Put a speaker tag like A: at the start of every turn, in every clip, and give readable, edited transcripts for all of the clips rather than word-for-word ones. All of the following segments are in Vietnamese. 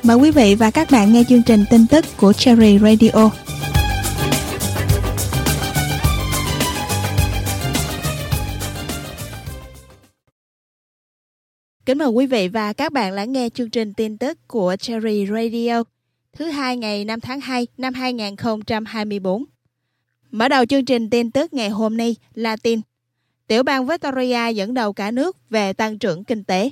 A: Mời quý vị và các bạn nghe chương trình tin tức của Cherry Radio. Kính mời quý vị và các bạn lắng nghe chương trình tin tức của Cherry Radio thứ Hai ngày 5 tháng 2 năm 2024. Mở đầu chương trình tin tức ngày hôm nay là tin tiểu bang Victoria dẫn đầu cả nước về tăng trưởng kinh tế.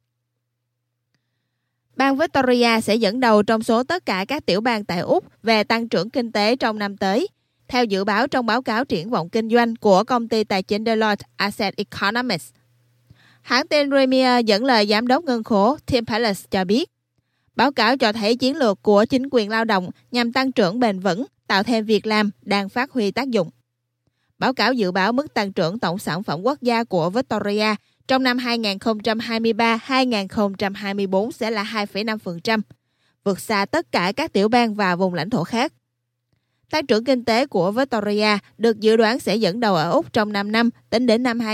A: Bang Victoria sẽ dẫn đầu trong số tất cả các tiểu bang tại Úc về tăng trưởng kinh tế trong năm tới, theo dự báo trong báo cáo triển vọng kinh doanh của công ty tài chính Deloitte Asset Economics. Hãng tin Premier dẫn lời giám đốc ngân khố Tim Pallas cho biết, báo cáo cho thấy chiến lược của chính quyền lao động nhằm tăng trưởng bền vững, tạo thêm việc làm đang phát huy tác dụng. Báo cáo dự báo mức tăng trưởng tổng sản phẩm quốc gia của Victoria trong năm 2023-2024 sẽ là 2,5%, vượt xa tất cả các tiểu bang và vùng lãnh thổ khác. Tăng trưởng kinh tế của Victoria được dự đoán sẽ dẫn đầu ở Úc trong 5 năm tính đến năm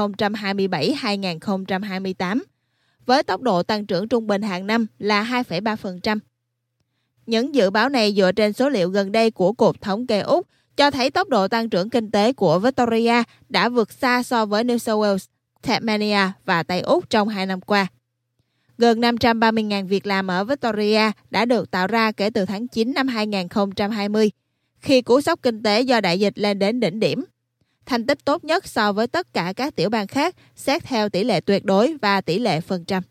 A: 2027-2028, với tốc độ tăng trưởng trung bình hàng năm là 2,3%. Những dự báo này dựa trên số liệu gần đây của Cục Thống kê Úc cho thấy tốc độ tăng trưởng kinh tế của Victoria đã vượt xa so với New South Wales, Tasmania và Tây Úc trong 2 năm qua. Gần 530.000 việc làm ở Victoria đã được tạo ra kể từ tháng 9 năm 2020, khi cú sốc kinh tế do đại dịch lên đến đỉnh điểm. Thành tích tốt nhất so với tất cả các tiểu bang khác xét theo tỷ lệ tuyệt đối và tỷ lệ phần trăm.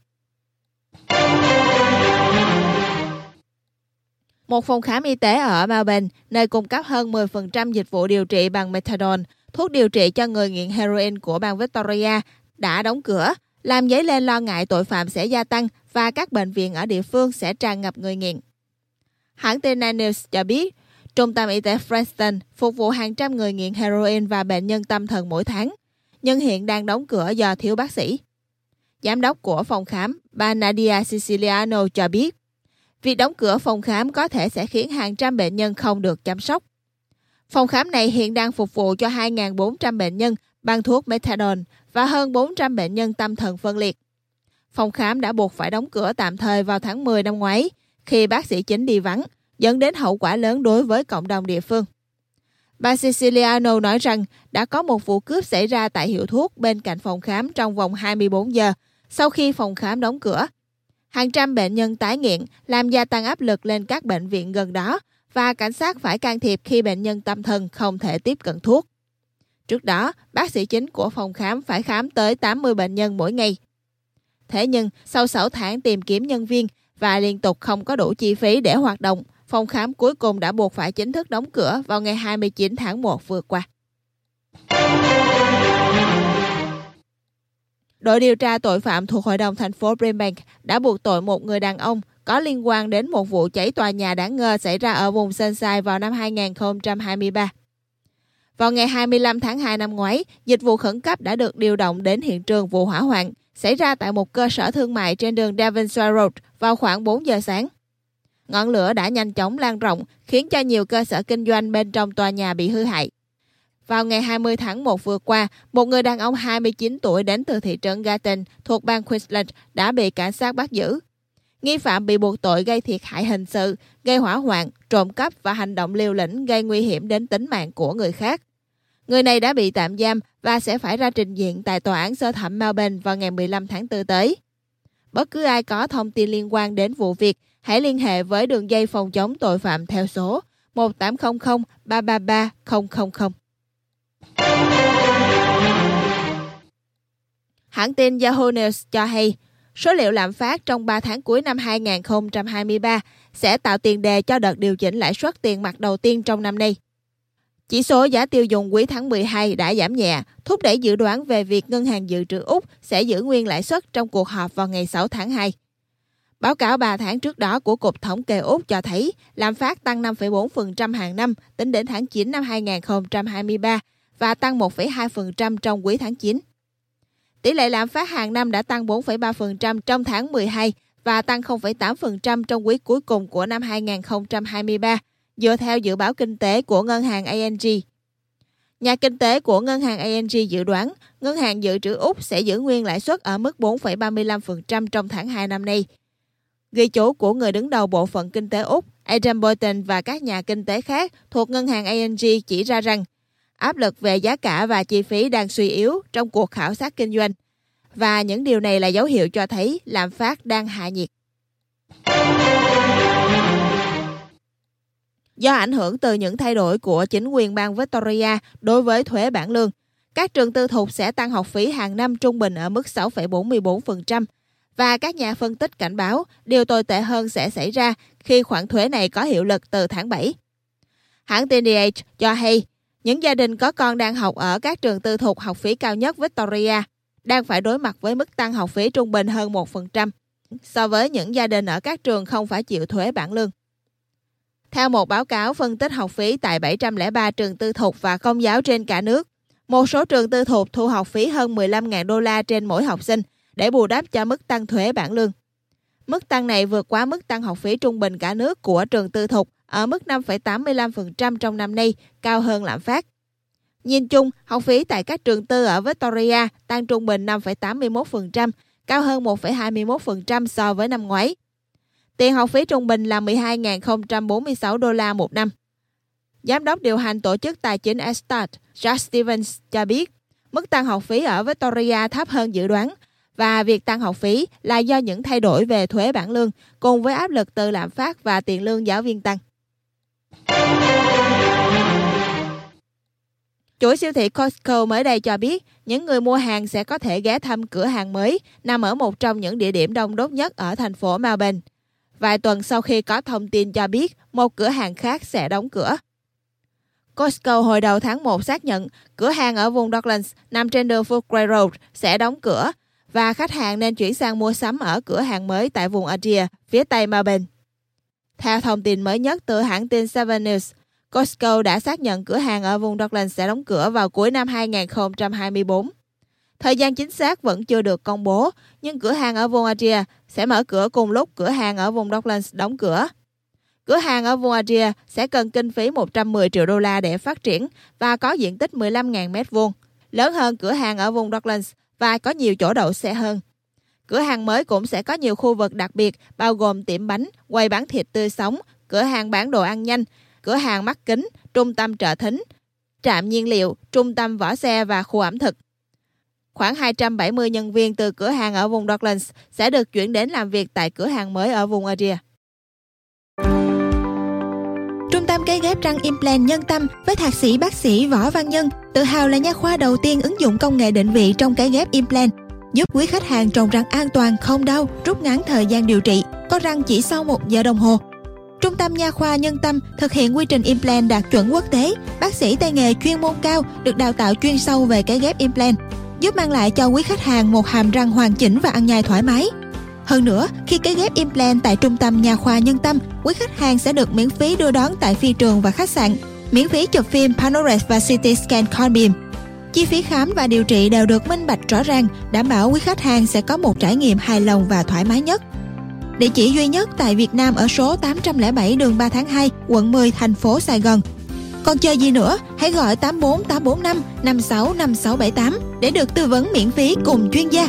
A: Một phòng khám y tế ở Melbourne, nơi cung cấp hơn 10% dịch vụ điều trị bằng methadone, thuốc điều trị cho người nghiện heroin của bang Victoria, đã đóng cửa, làm dấy lên lo ngại tội phạm sẽ gia tăng và các bệnh viện ở địa phương sẽ tràn ngập người nghiện. Hãng tin Nine News cho biết, Trung tâm y tế Preston phục vụ hàng trăm người nghiện heroin và bệnh nhân tâm thần mỗi tháng, nhưng hiện đang đóng cửa do thiếu bác sĩ. Giám đốc của phòng khám, bà Nadia Siciliano cho biết, việc đóng cửa phòng khám có thể sẽ khiến hàng trăm bệnh nhân không được chăm sóc. Phòng khám này hiện đang phục vụ cho 2.400 bệnh nhân bằng thuốc methadone và hơn 400 bệnh nhân tâm thần phân liệt. Phòng khám đã buộc phải đóng cửa tạm thời vào tháng 10 năm ngoái, khi bác sĩ chính đi vắng, dẫn đến hậu quả lớn đối với cộng đồng địa phương. Bà Siciliano nói rằng đã có một vụ cướp xảy ra tại hiệu thuốc bên cạnh phòng khám trong vòng 24 giờ sau khi phòng khám đóng cửa. Hàng trăm bệnh nhân tái nghiện làm gia tăng áp lực lên các bệnh viện gần đó và cảnh sát phải can thiệp khi bệnh nhân tâm thần không thể tiếp cận thuốc. Trước đó, bác sĩ chính của phòng khám phải khám tới 80 bệnh nhân mỗi ngày. Thế nhưng, sau 6 tháng tìm kiếm nhân viên và liên tục không có đủ chi phí để hoạt động, phòng khám cuối cùng đã buộc phải chính thức đóng cửa vào ngày 29 tháng 1 vừa qua. Đội điều tra tội phạm thuộc Hội đồng thành phố Brisbane đã buộc tội một người đàn ông có liên quan đến một vụ cháy tòa nhà đáng ngờ xảy ra ở vùng Sunshine vào năm 2023. Vào ngày 25 tháng 2 năm ngoái, dịch vụ khẩn cấp đã được điều động đến hiện trường vụ hỏa hoạn xảy ra tại một cơ sở thương mại trên đường Devonshire Road vào khoảng 4 giờ sáng. Ngọn lửa đã nhanh chóng lan rộng, khiến cho nhiều cơ sở kinh doanh bên trong tòa nhà bị hư hại. Vào ngày 20 tháng 1 vừa qua, một người đàn ông 29 tuổi đến từ thị trấn Gatton thuộc bang Queensland đã bị cảnh sát bắt giữ. Nghi phạm bị buộc tội gây thiệt hại hình sự, gây hỏa hoạn, trộm cắp và hành động liều lĩnh gây nguy hiểm đến tính mạng của người khác. Người này đã bị tạm giam và sẽ phải ra trình diện tại tòa án sơ thẩm Melbourne vào ngày 15 tháng 4 tới. Bất cứ ai có thông tin liên quan đến vụ việc, hãy liên hệ với đường dây phòng chống tội phạm theo số 1800 333 000. Hãng tin Yahoo News cho hay, số liệu lạm phát trong 3 tháng cuối năm 2023 sẽ tạo tiền đề cho đợt điều chỉnh lãi suất tiền mặt đầu tiên trong năm nay. Chỉ số giá tiêu dùng quý tháng 12 đã giảm nhẹ, thúc đẩy dự đoán về việc Ngân hàng Dự trữ Úc sẽ giữ nguyên lãi suất trong cuộc họp vào ngày 6 tháng 2. Báo cáo 3 tháng trước đó của Cục Thống kê Úc cho thấy lạm phát tăng 5,4% hàng năm tính đến tháng 9 năm 2023 và tăng 1,2% trong quý tháng 9. Tỷ lệ lạm phát hàng năm đã tăng 4,3% trong tháng 12 và tăng 0,8% trong quý cuối cùng của năm 2023, dựa theo dự báo kinh tế của Ngân hàng ANG. Nhà kinh tế của Ngân hàng ANG dự đoán Ngân hàng Dự trữ Úc sẽ giữ nguyên lãi suất ở mức 4,35% trong tháng 2 năm nay. Ghi chú của người đứng đầu Bộ phận Kinh tế Úc Adam Boynton và các nhà kinh tế khác thuộc ngân hàng ANG chỉ ra rằng áp lực về giá cả và chi phí đang suy yếu trong cuộc khảo sát kinh doanh. Và những điều này là dấu hiệu cho thấy lạm phát đang hạ nhiệt. Do ảnh hưởng từ những thay đổi của chính quyền bang Victoria đối với thuế bảng lương, các trường tư thục sẽ tăng học phí hàng năm trung bình ở mức 6,44%. Và các nhà phân tích cảnh báo điều tồi tệ hơn sẽ xảy ra khi khoản thuế này có hiệu lực từ tháng 7. Hãng tin The Age cho hay, những gia đình có con đang học ở các trường tư thục học phí cao nhất Victoria đang phải đối mặt với mức tăng học phí trung bình hơn 1% so với những gia đình ở các trường không phải chịu thuế bảng lương. Theo một báo cáo phân tích học phí tại 703 trường tư thục và công giáo trên cả nước, một số trường tư thục thu học phí hơn 15.000 đô la trên mỗi học sinh để bù đắp cho mức tăng thuế bảng lương. Mức tăng này vượt quá mức tăng học phí trung bình cả nước của trường tư thục ở mức 5,85% trong năm nay, cao hơn lạm phát. Nhìn chung, học phí tại các trường tư ở Victoria tăng trung bình 5,81%, cao hơn 1,21% so với năm ngoái. Tiền học phí trung bình là 12.046 đô la một năm. Giám đốc điều hành tổ chức tài chính Estad, Jack Stevens cho biết, mức tăng học phí ở Victoria thấp hơn dự đoán, và việc tăng học phí là do những thay đổi về thuế bảng lương cùng với áp lực từ lạm phát và tiền lương giáo viên tăng. Chuỗi siêu thị Costco mới đây cho biết những người mua hàng sẽ có thể ghé thăm cửa hàng mới nằm ở một trong những địa điểm đông đúc nhất ở thành phố Melbourne, vài tuần sau khi có thông tin cho biết một cửa hàng khác sẽ đóng cửa. Costco hồi đầu tháng 1 xác nhận cửa hàng ở vùng Docklands nằm trên đường Footway Road sẽ đóng cửa và khách hàng nên chuyển sang mua sắm ở cửa hàng mới tại vùng Adria, phía tây Melbourne. Theo thông tin mới nhất từ hãng tin 7 News, Costco đã xác nhận cửa hàng ở vùng Docklands sẽ đóng cửa vào cuối năm 2024. Thời gian chính xác vẫn chưa được công bố, nhưng cửa hàng ở vùng Adria sẽ mở cửa cùng lúc cửa hàng ở vùng Docklands đóng cửa. Cửa hàng ở vùng Adria sẽ cần kinh phí 110 triệu đô la để phát triển và có diện tích 15.000 m2, lớn hơn cửa hàng ở vùng Docklands và có nhiều chỗ đậu xe hơn. Cửa hàng mới cũng sẽ có nhiều khu vực đặc biệt bao gồm tiệm bánh, quầy bán thịt tươi sống, cửa hàng bán đồ ăn nhanh, cửa hàng mắt kính, trung tâm trợ thính, trạm nhiên liệu, trung tâm vỏ xe và khu ẩm thực. Khoảng 270 nhân viên từ cửa hàng ở vùng Docklands sẽ được chuyển đến làm việc tại cửa hàng mới ở vùng Adria.
B: Trung tâm cấy ghép răng implant Nhân Tâm với thạc sĩ bác sĩ Võ Văn Nhân tự hào là nha khoa đầu tiên ứng dụng công nghệ định vị trong cấy ghép implant, giúp quý khách hàng trồng răng an toàn, không đau, rút ngắn thời gian điều trị, có răng chỉ sau 1 giờ đồng hồ. Trung tâm nha khoa Nhân Tâm thực hiện quy trình implant đạt chuẩn quốc tế, bác sĩ tay nghề chuyên môn cao được đào tạo chuyên sâu về cấy ghép implant, giúp mang lại cho quý khách hàng một hàm răng hoàn chỉnh và ăn nhai thoải mái. Hơn nữa, khi cấy ghép implant tại Trung tâm nha khoa Nhân Tâm, quý khách hàng sẽ được miễn phí đưa đón tại phi trường và khách sạn, miễn phí chụp phim Panorex và CT scan con beam. Chi phí khám và điều trị đều được minh bạch rõ ràng, đảm bảo quý khách hàng sẽ có một trải nghiệm hài lòng và thoải mái nhất. Địa chỉ duy nhất tại Việt Nam ở số 807 đường 3 tháng 2, quận 10, thành phố Sài Gòn. Còn chờ gì nữa, hãy gọi 84845 565678 để được tư vấn miễn phí cùng chuyên gia.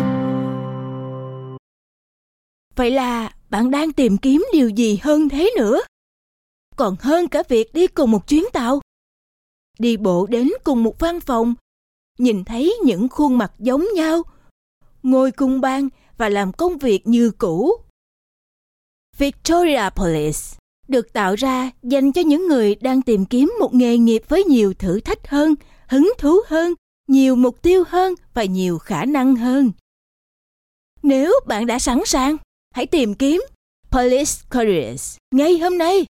C: Vậy là bạn đang tìm kiếm điều gì hơn thế nữa? Còn hơn cả việc đi cùng một chuyến tàu. Đi bộ đến cùng một văn phòng, nhìn thấy những khuôn mặt giống nhau, ngồi cùng bàn và làm công việc như cũ. Victoria Police được tạo ra dành cho những người đang tìm kiếm một nghề nghiệp với nhiều thử thách hơn, hứng thú hơn, nhiều mục tiêu hơn và nhiều khả năng hơn. Nếu bạn đã sẵn sàng, hãy tìm kiếm Police Careers ngay hôm nay.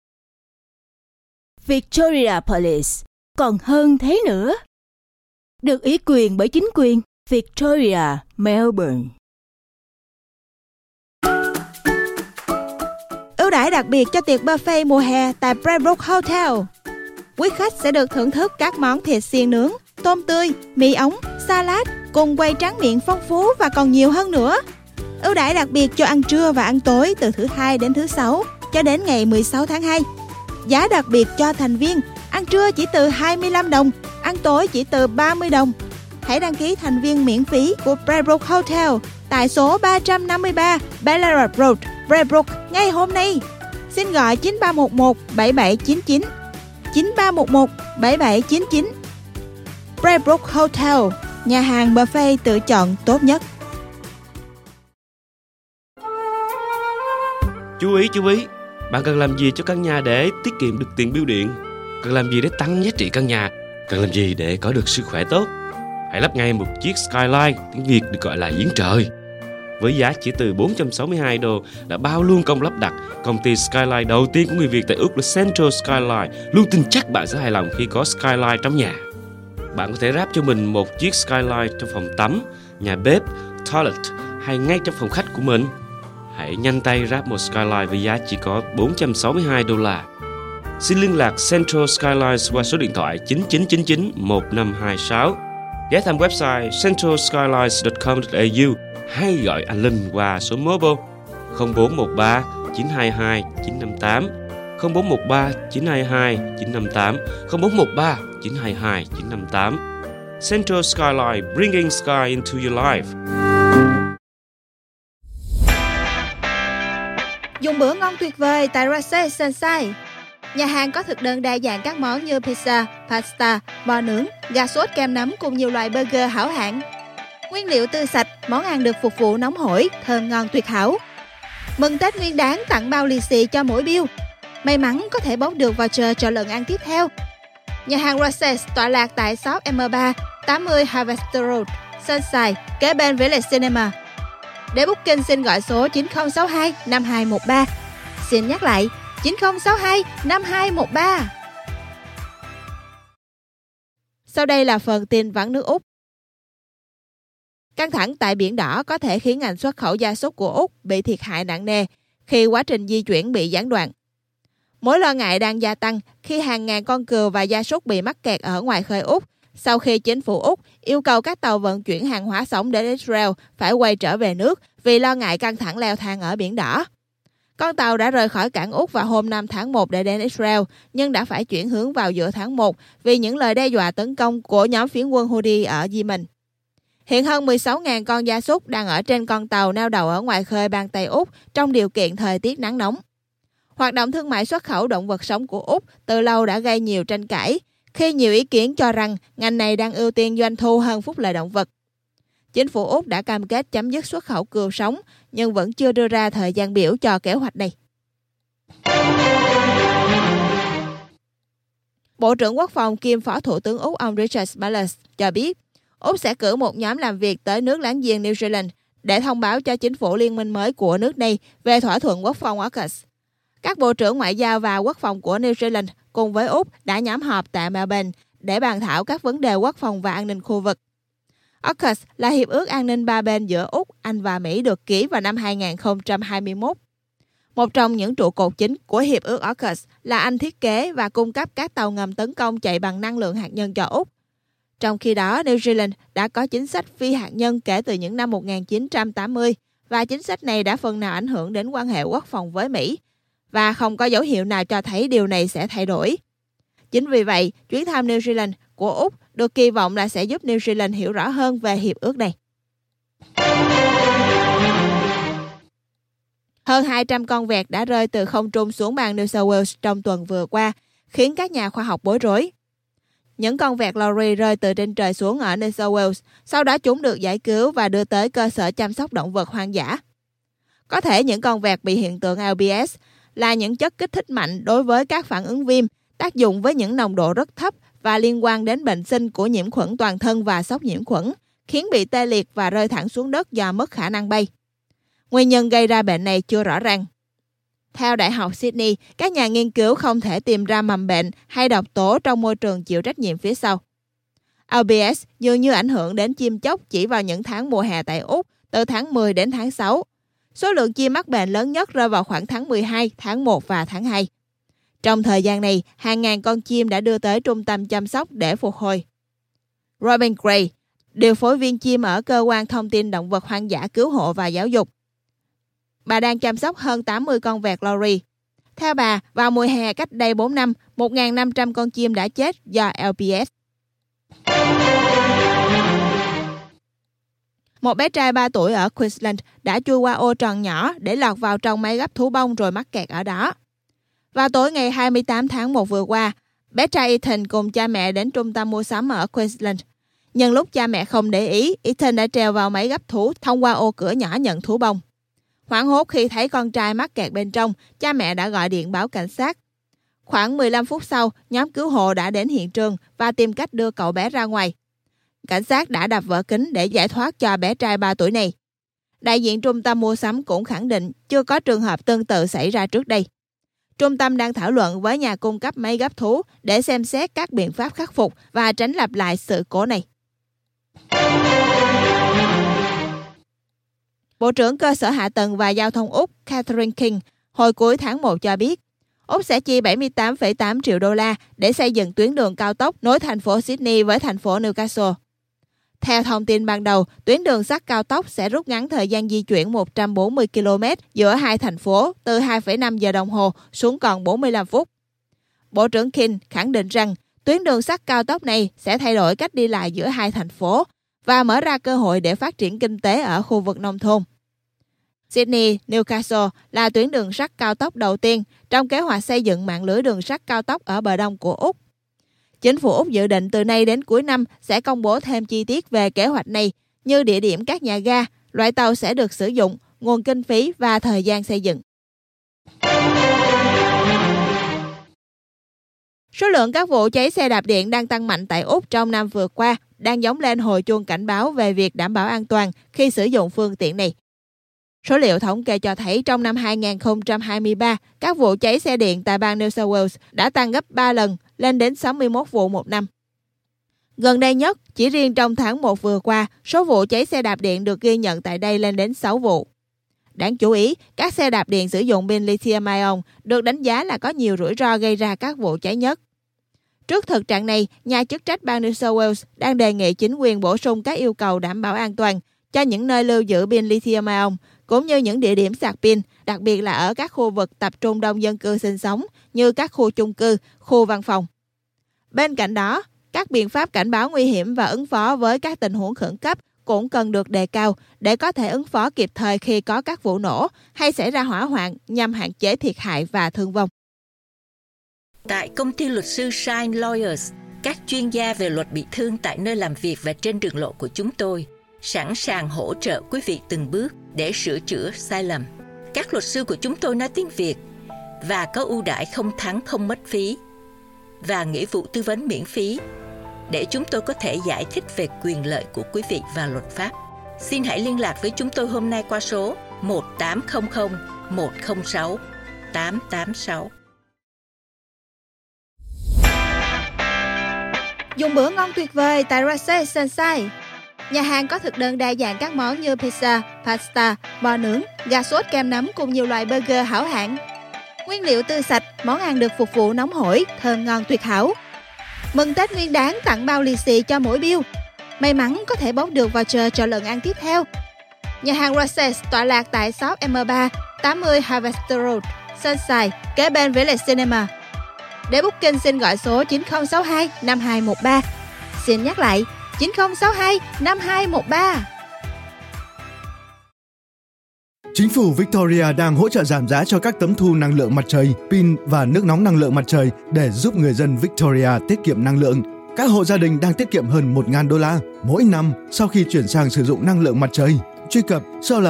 C: Victoria Police còn hơn thế nữa. Được ủy quyền bởi chính quyền Victoria, Melbourne.
A: Ưu đãi đặc biệt cho tiệc buffet mùa hè tại Pembroke Hotel. Quý khách sẽ được thưởng thức các món thịt xiên nướng, tôm tươi, mì ống, salad cùng quầy tráng miệng phong phú và còn nhiều hơn nữa. Ưu đãi đặc biệt cho ăn trưa và ăn tối từ thứ Hai đến thứ Sáu cho đến ngày 16 tháng 2. Giá đặc biệt cho thành viên, ăn trưa chỉ từ 25 đồng, ăn tối chỉ từ 30 đồng. Hãy đăng ký thành viên miễn phí của Pembroke Hotel tại số 353 Ballarat Road, Braybrook ngay hôm nay. Xin gọi 9311 7799. 9311 7799. Braybrook Hotel, nhà hàng buffet tự chọn tốt nhất.
D: Chú ý, bạn cần làm gì cho căn nhà để tiết kiệm được tiền bưu điện? Cần làm gì để tăng giá trị căn nhà? Cần làm gì để có được sức khỏe tốt? Hãy lắp ngay một chiếc Skyline, tiếng Việt được gọi là giếng trời. Với giá chỉ từ $462 đã bao luôn công lắp đặt, công ty Skyline đầu tiên của người Việt tại Úc là Central Skyline luôn tin chắc bạn sẽ hài lòng khi có Skyline trong nhà. Bạn có thể ráp cho mình một chiếc Skyline trong phòng tắm, nhà bếp, toilet hay ngay trong phòng khách của mình. Hãy nhanh tay ráp một Skyline với giá chỉ có $462. Xin liên lạc Central Skylines qua số điện thoại 9999 1526. Ghé thăm website centralskylines.com.au hay gọi anh Linh qua số mobile 0413 922 958, 0413 922 958, 0413 922 958. Central Skyline, bringing sky into your life.
A: Dùng bữa ngon tuyệt vời tại Rachet Sunshine. Nhà hàng có thực đơn đa dạng các món như pizza, pasta, bò nướng, gà sốt kem nấm cùng nhiều loại burger hảo hạng. Nguyên liệu tươi sạch, món ăn được phục vụ nóng hổi, thơm ngon tuyệt hảo. Mừng Tết Nguyên Đán tặng bao lì xì cho mỗi bill. May mắn có thể bốc được voucher cho lần ăn tiếp theo. Nhà hàng Rachet tọa lạc tại shop M3, 80 Harvester Road, Sunshine, kế bên Village Cinema. Để booking xin gọi số 9062 5213. Xin nhắc lại 9062 5213. Sau đây là phần tin vắn nước Úc. Căng thẳng tại Biển Đỏ có thể khiến ngành xuất khẩu gia súc của Úc bị thiệt hại nặng nề khi quá trình di chuyển bị gián đoạn. Mối lo ngại đang gia tăng khi hàng ngàn con cừu và gia súc bị mắc kẹt ở ngoài khơi Úc sau khi chính phủ Úc yêu cầu các tàu vận chuyển hàng hóa sống đến Israel phải quay trở về nước vì lo ngại căng thẳng leo thang ở Biển Đỏ. Con tàu đã rời khỏi cảng Úc vào hôm 5 tháng 1 để đến Israel, nhưng đã phải chuyển hướng vào giữa tháng 1 vì những lời đe dọa tấn công của nhóm phiến quân Houthi ở Yemen. Hiện hơn 16.000 con gia súc đang ở trên con tàu neo đậu ở ngoài khơi bang Tây Úc trong điều kiện thời tiết nắng nóng. Hoạt động thương mại xuất khẩu động vật sống của Úc từ lâu đã gây nhiều tranh cãi, khi nhiều ý kiến cho rằng ngành này đang ưu tiên doanh thu hơn phúc lợi động vật. Chính phủ Úc đã cam kết chấm dứt xuất khẩu cừu sống, nhưng vẫn chưa đưa ra thời gian biểu cho kế hoạch này. Bộ trưởng Quốc phòng kiêm Phó Thủ tướng Úc ông Richard Marles cho biết, Úc sẽ cử một nhóm làm việc tới nước láng giềng New Zealand để thông báo cho chính phủ liên minh mới của nước này về thỏa thuận quốc phòng AUKUS. Các bộ trưởng ngoại giao và quốc phòng của New Zealand cùng với Úc đã nhóm họp tại Melbourne để bàn thảo các vấn đề quốc phòng và an ninh khu vực. AUKUS là hiệp ước an ninh ba bên giữa Úc, Anh và Mỹ được ký vào năm 2021. Một trong những trụ cột chính của hiệp ước AUKUS là Anh thiết kế và cung cấp các tàu ngầm tấn công chạy bằng năng lượng hạt nhân cho Úc. Trong khi đó, New Zealand đã có chính sách phi hạt nhân kể từ những năm 1980 và chính sách này đã phần nào ảnh hưởng đến quan hệ quốc phòng với Mỹ và không có dấu hiệu nào cho thấy điều này sẽ thay đổi. Chính vì vậy, chuyến thăm New Zealand của Úc được kỳ vọng là sẽ giúp New Zealand hiểu rõ hơn về hiệp ước này. Hơn 200 con vẹt đã rơi từ không trung xuống bang New South Wales trong tuần vừa qua, khiến các nhà khoa học bối rối. Những con vẹt Lorry rơi từ trên trời xuống ở New South Wales, sau đó chúng được giải cứu và đưa tới cơ sở chăm sóc động vật hoang dã. Có thể những con vẹt bị hiện tượng LBS là những chất kích thích mạnh đối với các phản ứng viêm, tác dụng với những nồng độ rất thấp và liên quan đến bệnh sinh của nhiễm khuẩn toàn thân và sốc nhiễm khuẩn, khiến bị tê liệt và rơi thẳng xuống đất do mất khả năng bay. Nguyên nhân gây ra bệnh này chưa rõ ràng. Theo Đại học Sydney, các nhà nghiên cứu không thể tìm ra mầm bệnh hay độc tố trong môi trường chịu trách nhiệm phía sau. LBS dường như ảnh hưởng đến chim chóc chỉ vào những tháng mùa hè tại Úc, từ tháng 10 đến tháng 6. Số lượng chim mắc bệnh lớn nhất rơi vào khoảng tháng 12, tháng 1 và tháng 2. Trong thời gian này, hàng ngàn con chim đã đưa tới trung tâm chăm sóc để phục hồi. Robin Gray, điều phối viên chim ở Cơ quan Thông tin Động vật Hoang dã Cứu hộ và Giáo dục. Bà đang chăm sóc hơn 80 con vẹt Lorry. Theo bà, vào mùa hè cách đây 4 năm, 1.500 con chim đã chết do LBS. Một bé trai 3 tuổi ở Queensland đã chui qua ô tròn nhỏ để lọt vào trong máy gấp thú bông rồi mắc kẹt ở đó. Vào tối ngày 28 tháng 1 vừa qua, bé trai Ethan cùng cha mẹ đến trung tâm mua sắm ở Queensland. Nhân lúc cha mẹ không để ý, Ethan đã trèo vào máy gấp thú thông qua ô cửa nhỏ nhận thú bông. Hoảng hốt khi thấy con trai mắc kẹt bên trong, cha mẹ đã gọi điện báo cảnh sát. Khoảng 15 phút sau, nhóm cứu hộ đã đến hiện trường và tìm cách đưa cậu bé ra ngoài. Cảnh sát đã đập vỡ kính để giải thoát cho bé trai 3 tuổi này. Đại diện trung tâm mua sắm cũng khẳng định chưa có trường hợp tương tự xảy ra trước đây. Trung tâm đang thảo luận với nhà cung cấp máy gấp thú để xem xét các biện pháp khắc phục và tránh lặp lại sự cố này. Bộ trưởng Cơ sở Hạ tầng và Giao thông Úc Catherine King hồi cuối tháng 1 cho biết, Úc sẽ chi 78,8 triệu đô la để xây dựng tuyến đường cao tốc nối thành phố Sydney với thành phố Newcastle. Theo thông tin ban đầu, tuyến đường sắt cao tốc sẽ rút ngắn thời gian di chuyển 140 km giữa hai thành phố từ 2,5 giờ đồng hồ xuống còn 45 phút. Bộ trưởng King khẳng định rằng tuyến đường sắt cao tốc này sẽ thay đổi cách đi lại giữa hai thành phố và mở ra cơ hội để phát triển kinh tế ở khu vực nông thôn. Sydney-Newcastle là tuyến đường sắt cao tốc đầu tiên trong kế hoạch xây dựng mạng lưới đường sắt cao tốc ở bờ đông của Úc. Chính phủ Úc dự định từ nay đến cuối năm sẽ công bố thêm chi tiết về kế hoạch này như địa điểm các nhà ga, loại tàu sẽ được sử dụng, nguồn kinh phí và thời gian xây dựng. Số lượng các vụ cháy xe đạp điện đang tăng mạnh tại Úc trong năm vừa qua đang gióng lên hồi chuông cảnh báo về việc đảm bảo an toàn khi sử dụng phương tiện này. Số liệu thống kê cho thấy trong năm 2023, các vụ cháy xe điện tại bang New South Wales đã tăng gấp 3 lần, lên đến 61 vụ một năm. Gần đây nhất, chỉ riêng trong tháng 1 vừa qua, số vụ cháy xe đạp điện được ghi nhận tại đây lên đến 6 vụ. Đáng chú ý, các xe đạp điện sử dụng pin lithium-ion được đánh giá là có nhiều rủi ro gây ra các vụ cháy nhất. Trước thực trạng này, nhà chức trách bang New South Wales đang đề nghị chính quyền bổ sung các yêu cầu đảm bảo an toàn cho những nơi lưu giữ pin lithium-ion, cũng như những địa điểm sạc pin, đặc biệt là ở các khu vực tập trung đông dân cư sinh sống như các khu chung cư, khu văn phòng. Bên cạnh đó, các biện pháp cảnh báo nguy hiểm và ứng phó với các tình huống khẩn cấp cũng cần được đề cao để có thể ứng phó kịp thời khi có các vụ nổ hay xảy ra hỏa hoạn nhằm hạn chế thiệt hại và thương vong.
E: Tại công ty luật sư Shine Lawyers, các chuyên gia về luật bị thương tại nơi làm việc và trên đường lộ của chúng tôi sẵn sàng hỗ trợ quý vị từng bước để sửa chữa sai lầm. Các luật sư của chúng tôi nói tiếng Việt và có ưu đãi không thắng không mất phí và nghĩa vụ tư vấn miễn phí để chúng tôi có thể giải thích về quyền lợi của quý vị và luật pháp. Xin hãy liên lạc với chúng tôi hôm nay qua số 1800 106 886.
A: Dùng bữa ngon tuyệt vời tại Rosé Sunshine. Nhà hàng có thực đơn đa dạng các món như pizza, pasta, bò nướng, gà sốt kem nấm cùng nhiều loại burger hảo hạng. Nguyên liệu tươi sạch, món ăn được phục vụ nóng hổi, thơm ngon tuyệt hảo. Mừng Tết Nguyên Đán tặng bao lì xì cho mỗi bill. May mắn có thể bốc được voucher cho lần ăn tiếp theo. Nhà hàng Rosé tọa lạc tại shop M3, 80 Harvester Road, Sunshine, kế bên Village Cinema. Để booking xin gọi số 9062 5213. Xin nhắc lại 9062 5213.
F: Chính phủ Victoria đang hỗ trợ giảm giá cho các tấm thu năng lượng mặt trời, pin và nước nóng năng lượng mặt trời để giúp người dân Victoria tiết kiệm năng lượng. Các hộ gia đình đang tiết kiệm hơn 1.000 đô la mỗi năm sau khi chuyển sang sử dụng năng lượng mặt trời. Truy cập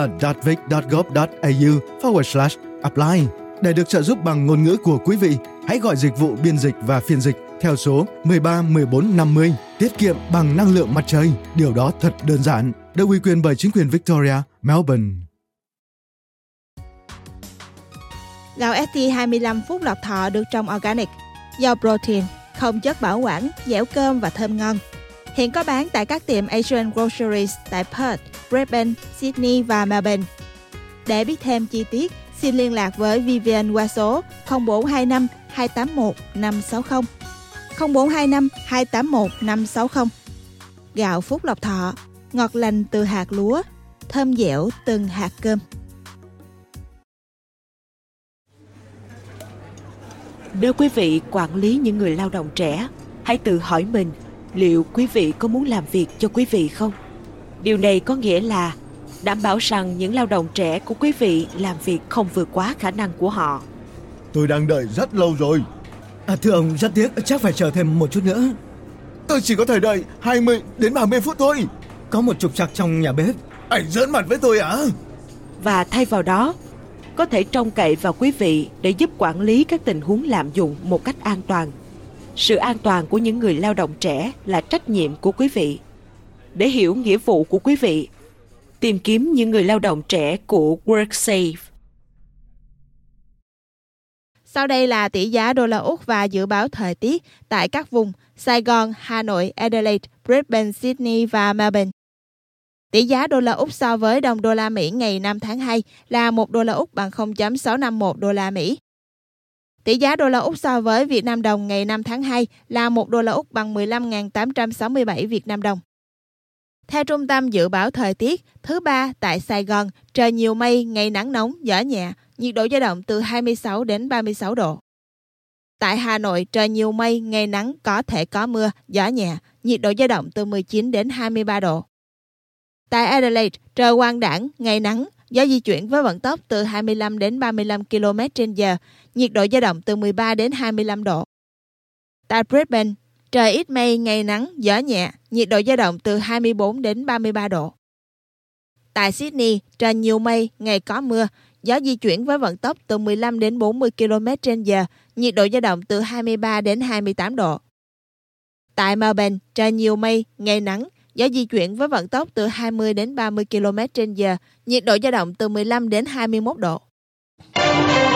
F: solar.vic.gov.au/apply. Để được trợ giúp bằng ngôn ngữ của quý vị, hãy gọi dịch vụ biên dịch và phiên dịch theo số 13 14 50. Tiết kiệm bằng năng lượng mặt trời, điều đó thật đơn giản. Được ủy quyền bởi chính quyền Victoria, Melbourne.
A: Gạo ST25 Phúc Lộc Thọ được trồng organic, giàu protein, không chất bảo quản, dẻo cơm và thơm ngon. Hiện có bán tại các tiệm Asian Groceries tại Perth, Brisbane, Sydney và Melbourne. Để biết thêm chi tiết, xin liên lạc với Vivian qua số 0425 281 560. 0425 281 560. Gạo Phúc Lộc Thọ, ngọt lành từ hạt lúa, thơm dẻo từng hạt cơm.
G: Nếu quý vị quản lý những người lao động trẻ, hãy tự hỏi mình liệu quý vị có muốn làm việc cho quý vị không? Điều này có nghĩa là đảm bảo rằng những lao động trẻ của quý vị làm việc không vượt quá khả năng của họ.
F: Tôi đang đợi rất lâu rồi.
H: Thưa ông, rất tiếc, chắc phải chờ thêm một chút nữa.
F: Tôi chỉ có thể đợi 20 đến 30 phút thôi.
H: Có một trục trặc trong nhà bếp.
F: Anh giỡn mặt với tôi à?
G: Và thay vào đó, có thể trông cậy vào quý vị để giúp quản lý các tình huống lạm dụng một cách an toàn. Sự an toàn của những người lao động trẻ là trách nhiệm của quý vị. Để hiểu nghĩa vụ của quý vị, tìm kiếm những người lao động trẻ của WorkSafe.
A: Sau đây là tỷ giá đô la Úc và dự báo thời tiết tại các vùng Sài Gòn, Hà Nội, Adelaide, Brisbane, Sydney và Melbourne. Tỷ giá đô la Úc so với đồng đô la Mỹ ngày 5 tháng 2 là 1 đô la Úc bằng 0.651 đô la Mỹ. Tỷ giá đô la Úc so với Việt Nam đồng ngày 5 tháng 2 là 1 đô la Úc bằng 15.867 Việt Nam đồng. Theo Trung tâm Dự báo Thời tiết, thứ Ba tại Sài Gòn, trời nhiều mây, ngày nắng nóng, gió nhẹ, nhiệt độ dao động từ 26 đến 36 độ. Tại Hà Nội, trời nhiều mây, ngày nắng, có thể có mưa, gió nhẹ, nhiệt độ dao động từ 19 đến 23 độ. Tại Adelaide, trời quang đãng, ngày nắng, gió di chuyển với vận tốc từ 25 đến 35 km/h, nhiệt độ dao động từ 13 đến 25 độ. Tại Brisbane, trời ít mây, ngày nắng, gió nhẹ, nhiệt độ dao động từ 24 đến 33 độ. Tại Sydney, trời nhiều mây, ngày có mưa, gió di chuyển với vận tốc từ 15 đến 40 km/h, nhiệt độ dao động từ 23 đến 28 độ. Tại Melbourne, trời nhiều mây, ngày nắng, gió di chuyển với vận tốc từ 20 đến 30 km/h, nhiệt độ dao động từ 15 đến 21 độ.